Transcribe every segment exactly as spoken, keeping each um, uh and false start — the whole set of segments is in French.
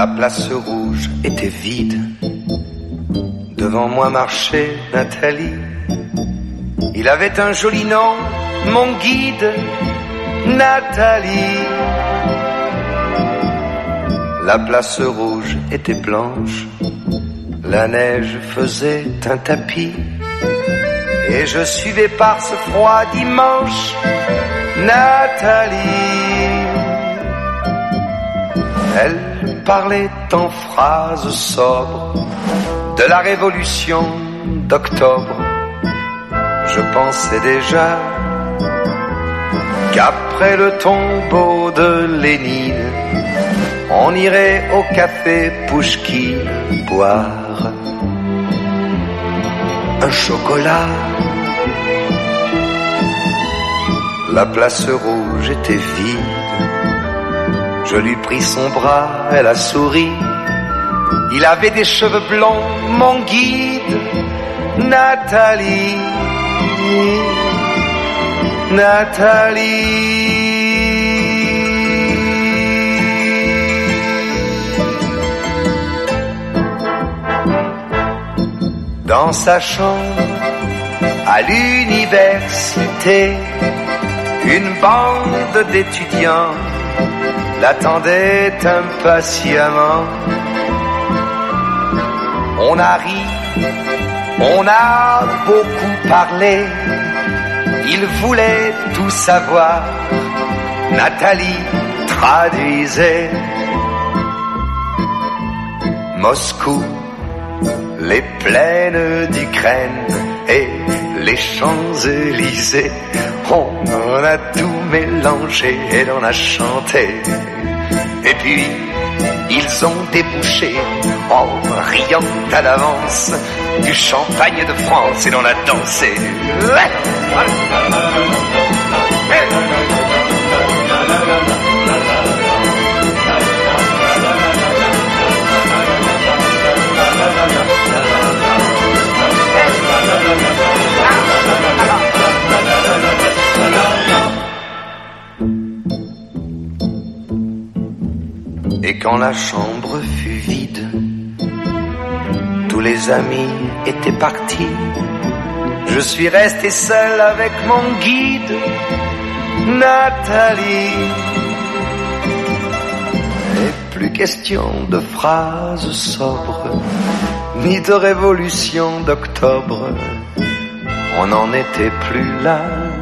La place rouge était vide. Devant moi marchait Nathalie. Il avait un joli nom, mon guide, Nathalie. La place rouge était blanche. La neige faisait un tapis. Et je suivais par ce froid dimanche Nathalie. Elle parlait en phrases sobres de la révolution d'octobre. Je pensais déjà qu'après le tombeau de Lénine, on irait au café Pouchkine boire un chocolat. La place rouge était vide. Je lui pris son bras, elle a souri. Il avait des cheveux blonds, mon guide, Nathalie. Nathalie. Dans sa chambre, à l'université, une bande d'étudiants l'attendait impatiemment. On a ri, on a beaucoup parlé, il voulait tout savoir. Nathalie traduisait. Moscou, les plaines d'Ukraine et les Champs-Élysées, on en a tout mélangé et l'on a chanté. Et puis, ils ont débouché, en riant à l'avance, du champagne de France et l'on a dansé. Et quand la chambre fut vide, tous les amis étaient partis. Je suis resté seul avec mon guide, Nathalie. Et plus question de phrases sobres, ni de révolution d'octobre. On n'en était plus là.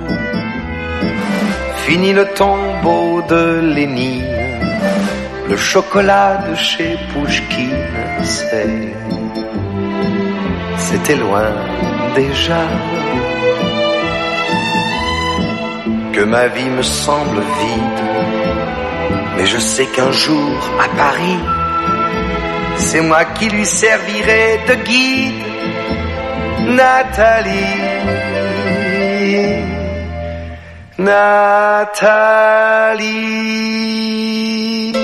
Fini le tombeau de Lénine. Le chocolat de chez Pouchkine, c'est... c'était loin déjà. Que ma vie me semble vide, mais je sais qu'un jour, à Paris, c'est moi qui lui servirai de guide, Nathalie. Nathalie.